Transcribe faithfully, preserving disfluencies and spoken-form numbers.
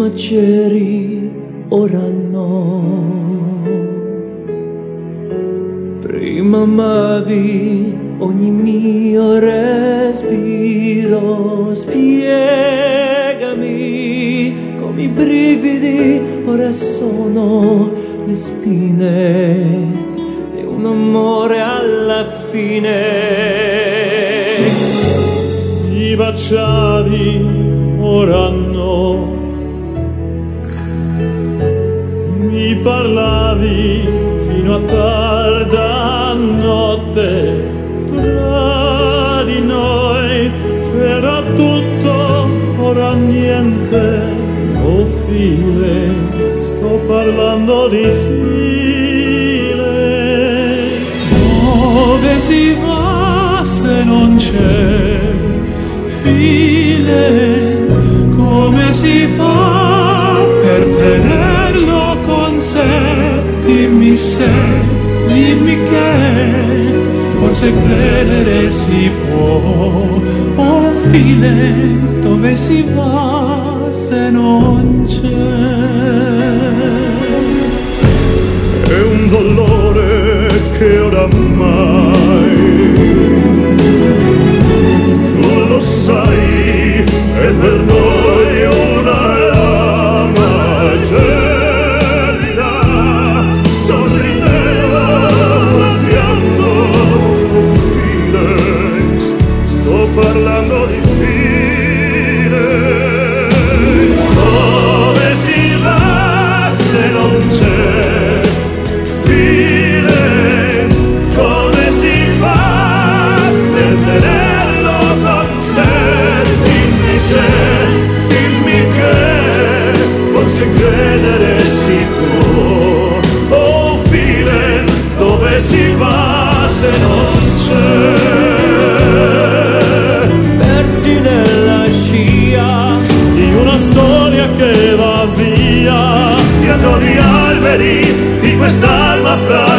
Prima c'eri, ora no. Prima amavi ogni mio respiro. Spiegami come i brividi ora sono le spine di un amore alla fine. Mi baciavi, ora no. Mi parlavi fino a tarda notte. Tra di noi c'era tutto, ora niente. Oh file, sto parlando di file. Dove si va se non c'è file? Come si fa per tenerlo con sé? Dimmi se, dimmi che forse credere si può. Oh file, dove si va se non c'è? È un dolore che oramai tu lo sai, è per noi una lama gelida, sorrideva pianto. Felix, sto parlando di Felix. Dove si va se non c'è Felix? Come si fa per tenerlo con sé? Dimmi se, dimmi che forse credere si può. Oh Felix, dove si va se non c'è? Persi nella scia Di una storia che va via, dietro gli alberi di quest'alma fra